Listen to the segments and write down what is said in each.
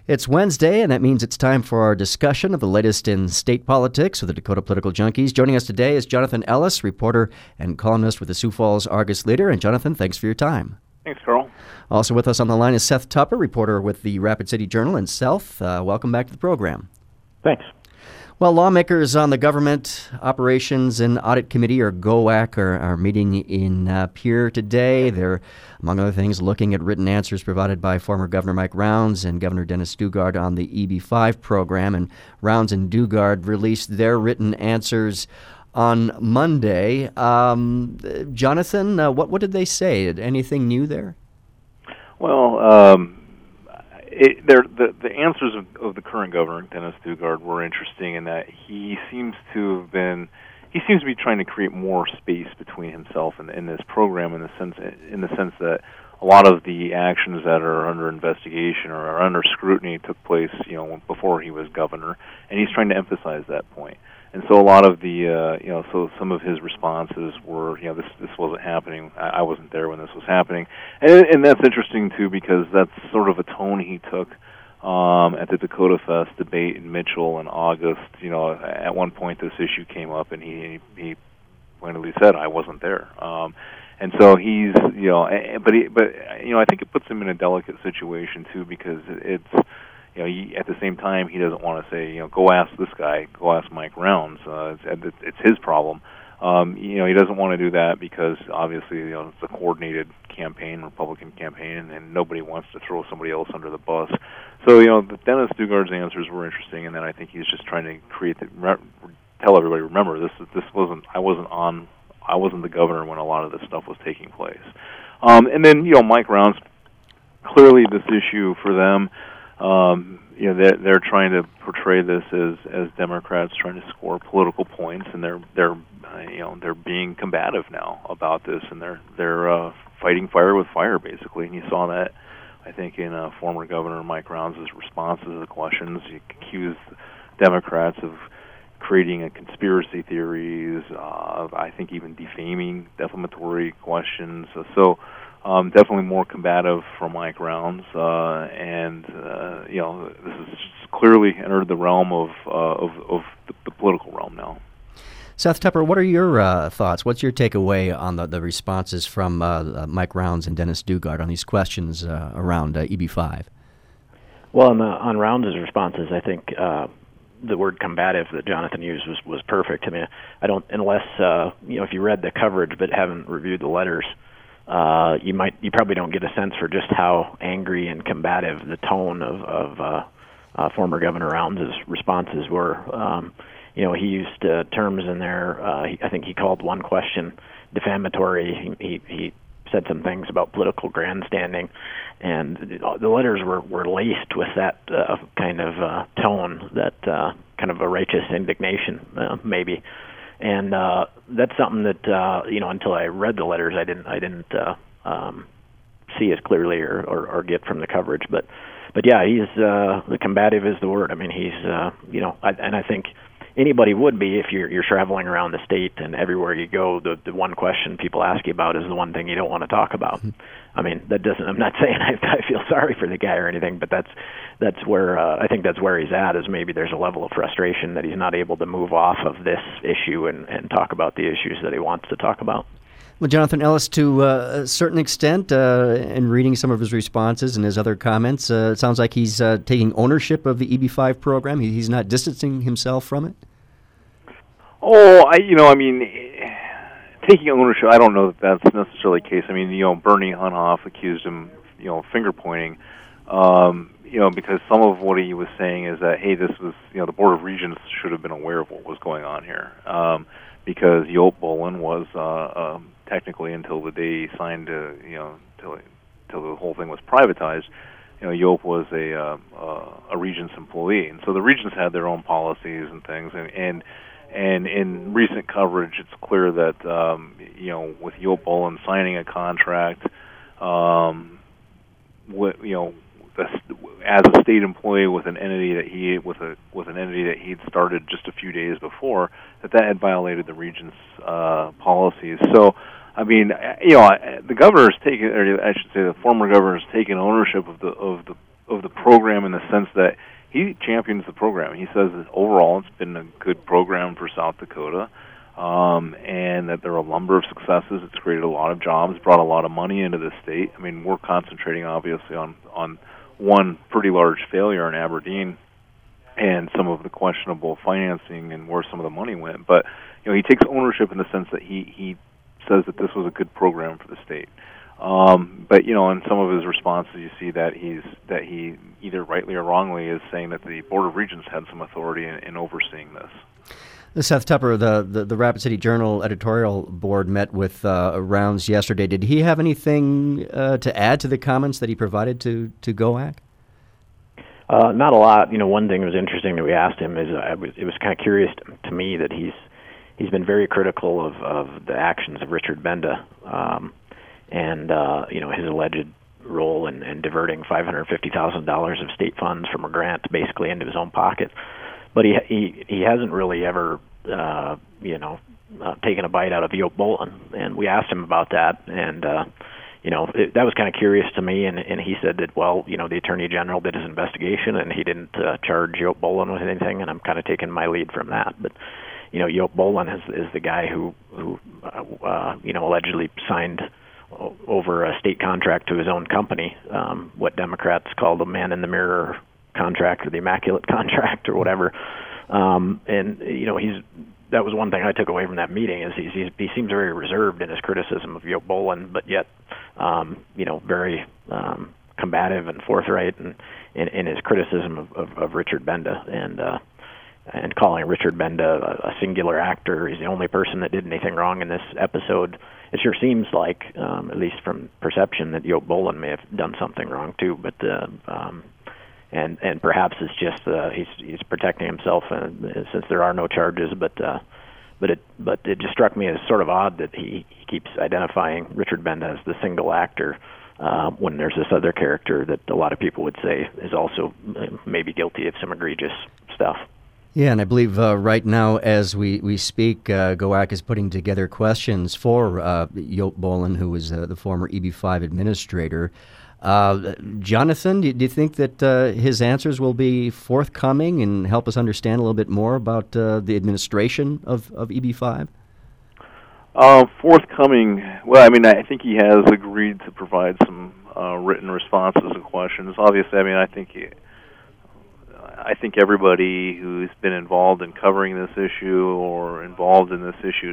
It's Wednesday, and that means it's time for our discussion of the latest in state politics with the Dakota Political Junkies. Joining us today is Jonathan Ellis, reporter and columnist with the Sioux Falls Argus-Leader. And Jonathan, thanks for your time. Thanks, Carl. Also with us on the line is Seth Tupper, reporter with the Rapid City Journal. And Seth, welcome back to the program. Thanks. Well, lawmakers on the Government Operations and Audit Committee, or GOAC, are meeting in Pierre today. They're, among other things, looking at written answers provided by former Governor Mike Rounds and Governor Dennis Daugaard on the EB-5 program. And Rounds and Daugaard released their written answers on Monday. Jonathan, what did they say? Anything new there? Well, the answers of the current governor, Dennis Daugaard, were interesting in that he seems to be trying to create more space between himself and this program in the sense that a lot of the actions that are under investigation or are under scrutiny took place, before he was governor, and he's trying to emphasize that point. And so a lot of the, so some of his responses were, this wasn't happening. I wasn't there when this was happening, and that's interesting too because that's sort of a tone he took at the Dakota Fest debate in Mitchell in August. At one point this issue came up, and he pointedly said, "I wasn't there." And so he's, but I think it puts him in a delicate situation too because it's. At the same time, he doesn't want to say, go ask this guy, go ask Mike Rounds. It's his problem. He doesn't want to do that because obviously, it's a coordinated campaign, Republican campaign, and nobody wants to throw somebody else under the bus. So, Dennis Daugaard's answers were interesting, and then I think he's just trying to tell everybody, remember, I wasn't the governor when a lot of this stuff was taking place. And then, Mike Rounds, clearly this issue for them. They're trying to portray this as Democrats trying to score political points, and they're being combative now about this, and they're fighting fire with fire basically. And you saw that, I think, in former Governor Mike Rounds' responses to the questions. He accused Democrats of creating a conspiracy theories, of I think even defamatory questions. Definitely more combative from Mike Rounds, and this has clearly entered the realm of the political realm now. Seth Tupper, what are your thoughts? What's your takeaway on the responses from Mike Rounds and Dennis Daugaard on these questions around EB-5? Well, on Rounds' responses, I think the word combative that Jonathan used was perfect. I mean, I don't, unless if you read the coverage but haven't reviewed the letters. You probably don't get a sense for just how angry and combative the tone of former Governor Rounds' responses were. He used terms in there. I think he called one question defamatory. He said some things about political grandstanding, and the letters were laced with that kind of tone, that kind of a righteous indignation, maybe. And that's something that until I read the letters, I didn't see as clearly or get from the coverage. But yeah, he's the combative is the word. I mean, he's and I think anybody would be if you're traveling around the state and everywhere you go, the one question people ask you about is the one thing you don't want to talk about. I mean, that doesn't. I'm not saying I feel sorry for the guy or anything, but that's where I think that's where he's at. Is maybe there's a level of frustration that he's not able to move off of this issue and talk about the issues that he wants to talk about. Well, Jonathan Ellis, to a certain extent, in reading some of his responses and his other comments, it sounds like he's taking ownership of the EB-5 program. He's not distancing himself from it. Oh, taking ownership, I don't know that that's necessarily the case. I mean, Bernie Hunhoff accused him, finger pointing, because some of what he was saying is that, hey, this was, the Board of Regents should have been aware of what was going on here, because Yoel Bolin was technically until the day he signed, till the whole thing was privatized. Yoel was a Regents employee, and so the Regents had their own policies and things, and in recent coverage, it's clear that with Yoel Bolin signing a contract, as a state employee with an entity that he'd started just a few days before, that had violated the Regents' policies. So, I mean, the governor's taken, or I should say, the former governor's taken ownership of of the program in the sense that he champions the program. He says that overall it's been a good program for South Dakota, and that there are a number of successes. It's created a lot of jobs, brought a lot of money into the state. I mean, we're concentrating obviously on one pretty large failure in Aberdeen and some of the questionable financing and where some of the money went. But he takes ownership in the sense that he says that this was a good program for the state. But in some of his responses, you see that he either rightly or wrongly is saying that the Board of Regents had some authority in overseeing this. Seth Tepper, the Rapid City Journal editorial board met with Rounds yesterday. Did he have anything to add to the comments that he provided to GOAC? Not a lot. One thing that was interesting that we asked him is it was kind of curious to me that he's been very critical of the actions of Richard Benda. And his alleged role in diverting $550,000 of state funds from a grant basically into his own pocket. But he hasn't really ever taken a bite out of Yope Bolin, and we asked him about that, and that was kind of curious to me. And he said that the Attorney General did his investigation and he didn't charge Yope Bolin with anything, and I'm kind of taking my lead from that. But Yope Bolin is the guy who allegedly signed over a state contract to his own company, what Democrats call the man in the mirror contract or the immaculate contract or whatever. That was one thing I took away from that meeting is he seems very reserved in his criticism of Yope Bolin, but yet very combative and forthright in his criticism of Richard Benda and calling Richard Benda a singular actor. He's the only person that did anything wrong in this episode. It sure seems like, at least from perception, that Yope Bolin may have done something wrong too. But and perhaps it's just he's protecting himself, since there are no charges. But it just struck me as sort of odd that he keeps identifying Richard Benda as the single actor when there's this other character that a lot of people would say is also maybe guilty of some egregious stuff. Yeah, and I believe right now, as we speak, GOAC is putting together questions for Yope Bolin, who was the former EB5 administrator. Jonathan, do you think that his answers will be forthcoming and help us understand a little bit more about the administration of EB5? Forthcoming, well, I mean, I think he has agreed to provide some written responses and questions. Obviously, I mean, I think everybody who's been involved in covering this issue or involved in this issue,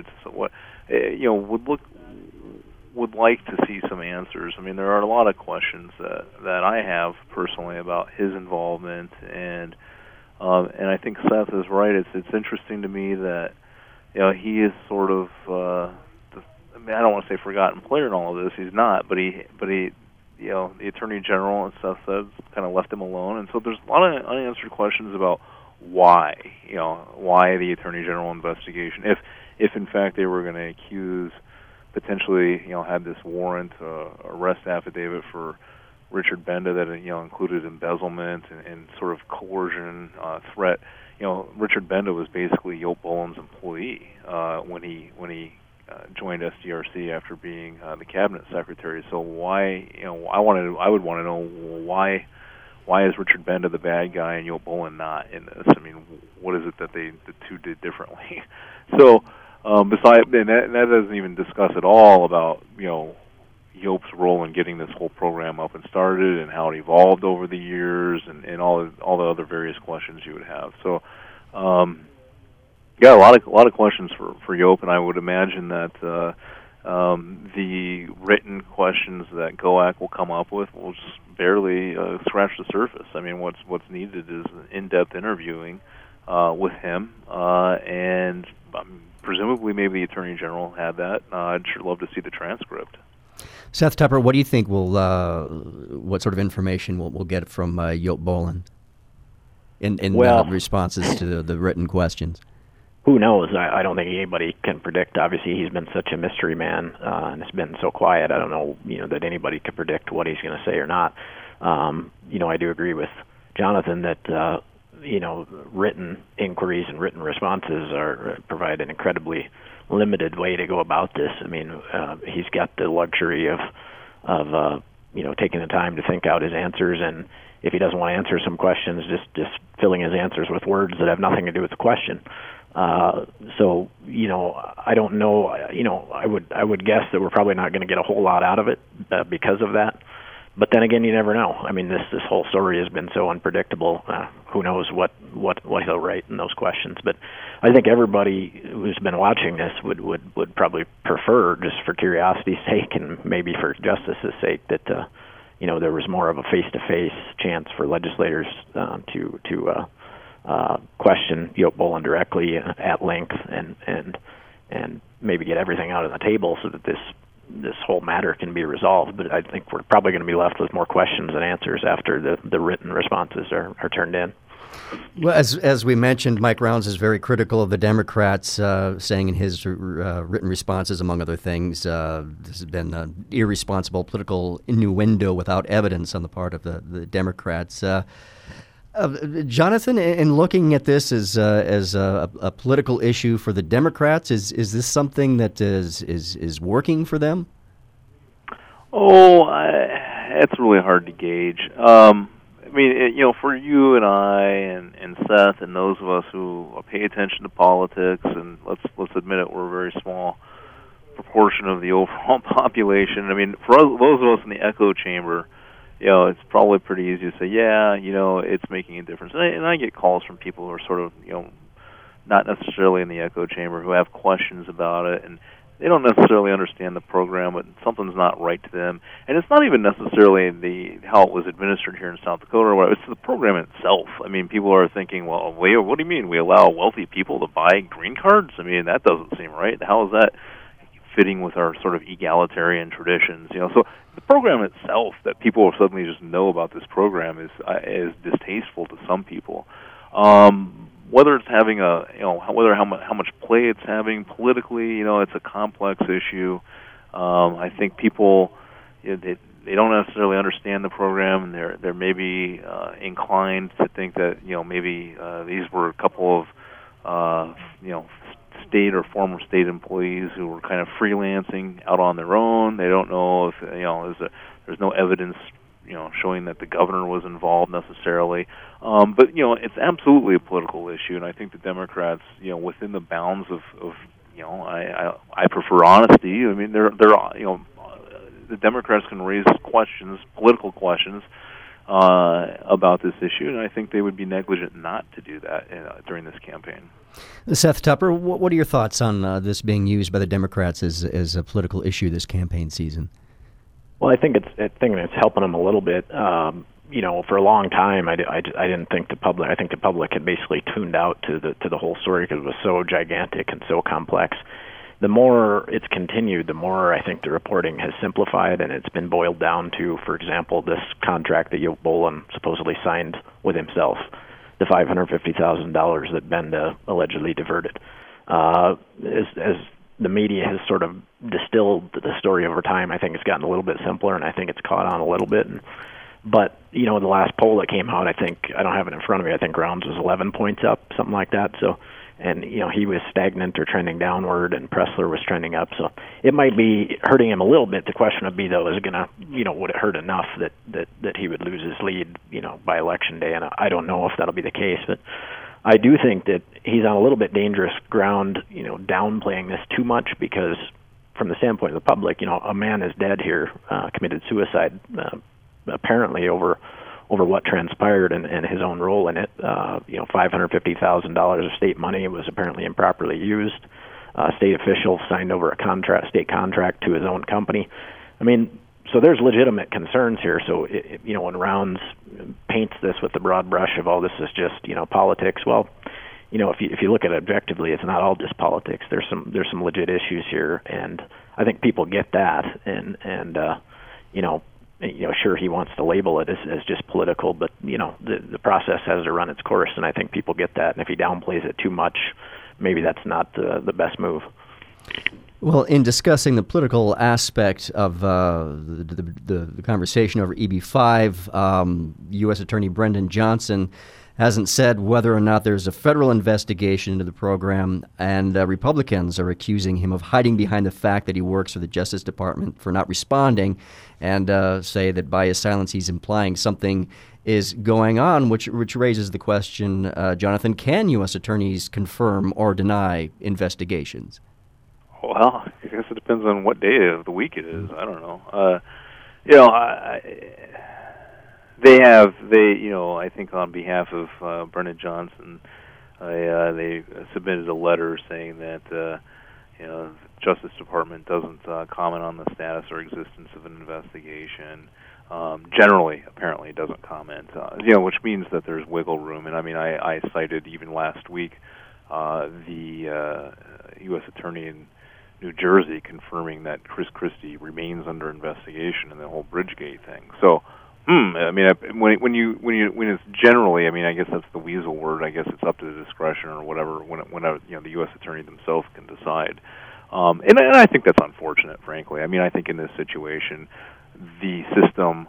would like to see some answers. I mean, there are a lot of questions that I have personally about his involvement, and I think Seth is right. It's interesting to me that he is sort of I don't want to say forgotten player in all of this. He's not, but he the Attorney General, as Seth said, kind of left him alone, and so there's a lot of unanswered questions about why the Attorney General investigation, if in fact they were going to accuse, potentially had this warrant arrest affidavit for Richard Benda that included embezzlement and sort of coercion, threat. Richard Benda was basically Yope Bolin's employee when he joined SDRC after being the cabinet secretary. So why, I would want to know why is Richard Benda the bad guy and Yope Bolin not in this? I mean, what is it that the two did differently? So besides, and that doesn't even discuss at all about Yope's role in getting this whole program up and started and how it evolved over the years and all the other various questions you would have. So. Yeah, a lot of questions for Yope, and I would imagine that the written questions that GOAC will come up with will just barely scratch the surface. I mean, what's needed is in-depth interviewing with him, and presumably maybe the Attorney General had that. I'd sure love to see the transcript. Seth Tepper, what do you think what sort of information we'll get from Yope Bolin in responses to the written questions? Who knows? I don't think anybody can predict. Obviously, he's been such a mystery man, and it's been so quiet. I don't know, that anybody could predict what he's going to say or not. I do agree with Jonathan that, written inquiries and written responses provide an incredibly limited way to go about this. I mean, he's got the luxury of taking the time to think out his answers, and if he doesn't want to answer some questions, just filling his answers with words that have nothing to do with the question. So, I don't know. I would guess that we're probably not going to get a whole lot out of it because of that. But then again, you never know. I mean, this whole story has been so unpredictable. Who knows what he'll write in those questions? But I think everybody who's been watching this would probably prefer, just for curiosity's sake and maybe for justice's sake, that there was more of a face-to-face chance for legislators to question Yoke Bolen directly at length and maybe get everything out on the table so that this whole matter can be resolved. But I think we're probably going to be left with more questions than answers after the written responses are turned in. Well, as we mentioned, Mike Rounds is very critical of the Democrats, saying in his written responses, among other things, this has been an irresponsible political innuendo without evidence on the part of the Democrats. Jonathan, in looking at this as a political issue for the Democrats, is this something that is working for them? It's really hard to gauge. I mean, for you and I and Seth and those of us who pay attention to politics, and let's admit it, we're a very small proportion of the overall population. I mean, for those of us in the echo chamber, it's probably pretty easy to say, it's making a difference. And I get calls from people who are sort of, not necessarily in the echo chamber, who have questions about it, and they don't necessarily understand the program, but something's not right to them. And it's not even necessarily how it was administered here in South Dakota or whatever. It's the program itself. I mean, people are thinking, well, wait, what do you mean we allow wealthy people to buy green cards? I mean, that doesn't seem right. How is that fitting with our sort of egalitarian traditions? So the program itself, that people suddenly just know about this program, is distasteful to some people. Whether it's having how much play it's having politically, it's a complex issue. I think people, they don't necessarily understand the program, and they're maybe inclined to think that maybe these were a couple of state or former state employees who were kind of freelancing out on their own. They don't know if there's no evidence showing that the governor was involved necessarily. But it's absolutely a political issue, and I think the Democrats, within the bounds of I prefer honesty. I mean, the Democrats can raise questions, political questions, about this issue, and I think they would be negligent not to do that during this campaign. Seth Tupper, what are your thoughts on this being used by the Democrats as a political issue this campaign season? Well, I think it's helping them a little bit. For a long time, I didn't think the public. I think the public had basically tuned out to the whole story because it was so gigantic and so complex. The more it's continued, the more I think the reporting has simplified, and it's been boiled down to, for example, this contract that Yoke Bolen supposedly signed with himself, the $550,000 that Benda allegedly diverted. As the media has sort of distilled the story over time, I think it's gotten a little bit simpler, and I think it's caught on a little bit. But the last poll that came out, I don't have it in front of me. I think Rounds was 11 points up, something like that. So, and he was stagnant or trending downward, and Pressler was trending up. So it might be hurting him a little bit. The question would be, though, is it gonna, would it hurt enough that he would lose his lead, by election day? And I don't know if that'll be the case, but I do think that he's on a little bit dangerous ground, downplaying this too much, because from the standpoint of the public, a man is dead here, committed suicide, apparently over what transpired and his own role in it. $550,000 of state money was apparently improperly used. State officials signed over a state contract to his own company. I mean, so there's legitimate concerns here. So, when Rounds paints this with the broad brush of all this is just, politics, well, if you look at it objectively, it's not all just politics. There's some legit issues here, and I think people get that. Sure, he wants to label it as just political, but the process has to run its course, and I think people get that. And if he downplays it too much, maybe that's not the best move. Well, in discussing the political aspect of the conversation over EB-5, U.S. Attorney Brendan Johnson hasn't said whether or not there's a federal investigation into the program, and Republicans are accusing him of hiding behind the fact that he works for the Justice Department for not responding, and say that by his silence he's implying something is going on, which raises the question, Jonathan, can U.S. attorneys confirm or deny investigations? Well, I guess it depends on what day of the week it is. I don't know. I think on behalf of Brennan Johnson, they submitted a letter saying that the Justice Department doesn't comment on the status or existence of an investigation. Generally, apparently, doesn't comment. Which means that there's wiggle room. And I mean, I cited even last week the U.S. Attorney in New Jersey confirming that Chris Christie remains under investigation in the whole Bridgegate thing. So, I mean, when it's generally, I mean, I guess that's the weasel word. I guess it's up to the discretion or whatever. When the U.S. Attorney themselves can decide. And I think that's unfortunate, frankly. I mean, I think in this situation, the system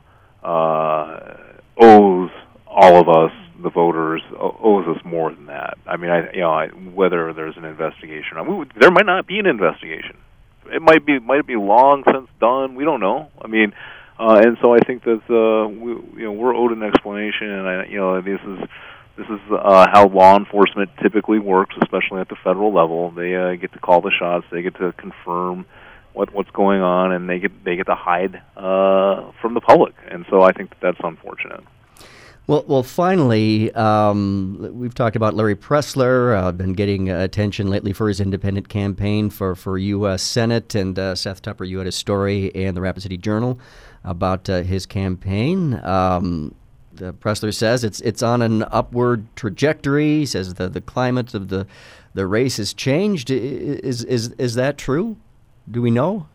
owes all of us, the voters, owes us more than that. I mean, whether there's an investigation, there might not be an investigation. It might be long since done. We don't know. I mean, and so I think that we're owed an explanation, and this is how law enforcement typically works, especially at the federal level. They get to call the shots. They get to confirm what's going on, and they get to hide from the public. And so I think that's unfortunate. Well, finally, we've talked about Larry Pressler, been getting attention lately for his independent campaign for U.S. Senate, and Seth Tupper, you had a story in the Rapid City Journal about his campaign. Pressler says it's on an upward trajectory. He says the climate of the race has changed. Is that true? Do we know?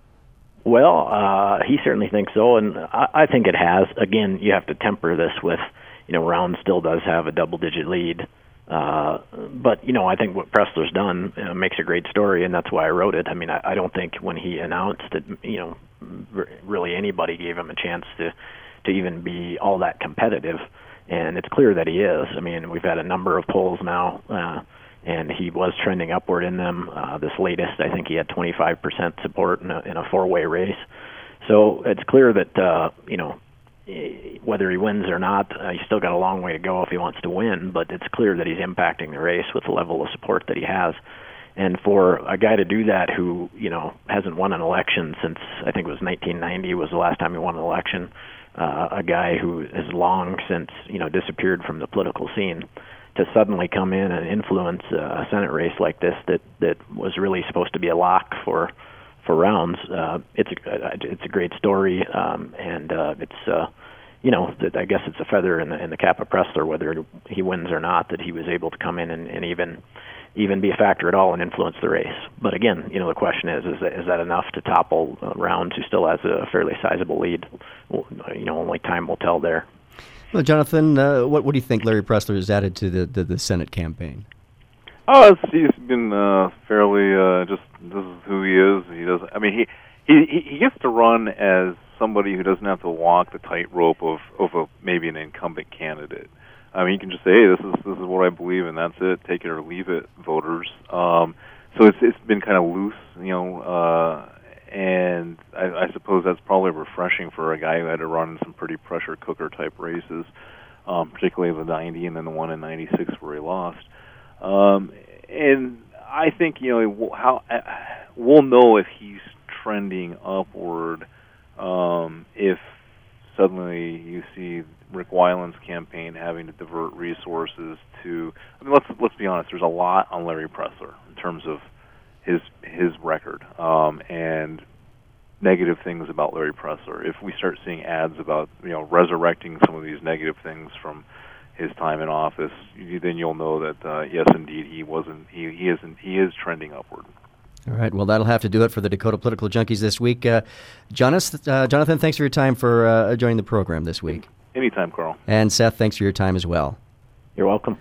Well, he certainly thinks so, and I think it has. Again, you have to temper this with, Round still does have a double-digit lead. But, I think what Pressler's done makes a great story, and that's why I wrote it. I mean, I don't think when he announced it, really anybody gave him a chance to even be all that competitive, and it's clear that he is. I mean, we've had a number of polls now, and he was trending upward in them. This latest, I think he had 25% support in a four-way race. So it's clear that, whether he wins or not, he's still got a long way to go if he wants to win, but it's clear that he's impacting the race with the level of support that he has. And for a guy to do that who, hasn't won an election since, I think it was 1990 was the last time he won an election, a guy who has long since, disappeared from the political scene, to suddenly come in and influence a Senate race like this that was really supposed to be a lock for Rounds. It's a great story, and it's I guess it's a feather in the cap of Pressler whether he wins or not, that he was able to come in and even be a factor at all and influence the race. But again, the question is that enough to topple Rounds, who still has a fairly sizable lead? Well, only time will tell there. Well, Jonathan, what do you think Larry Pressler has added to the Senate campaign? Oh, he's been fairly just. This is who he is. He does. I mean, he gets to run as somebody who doesn't have to walk the tightrope of maybe an incumbent candidate. I mean, you can just say, "Hey, this is what I believe, and that's it. Take it or leave it, voters." So it's been kind of loose, and I suppose that's probably refreshing for a guy who had to run in some pretty pressure cooker type races, particularly the 90 and then the one in 96 where he lost. And I think we'll know if he's trending upward if suddenly you see Rick Weiland's campaign having to divert resources to. I mean, let's be honest. There's a lot on Larry Pressler in terms of his record and negative things about Larry Pressler. If we start seeing ads about resurrecting some of these negative things from his time in office, then you'll know that yes, indeed, he is trending upward. All right. Well, that'll have to do it for the Dakota Political Junkies this week. Jonathan, thanks for your time for joining the program this week. Anytime, Carl. And Seth, thanks for your time as well. You're welcome.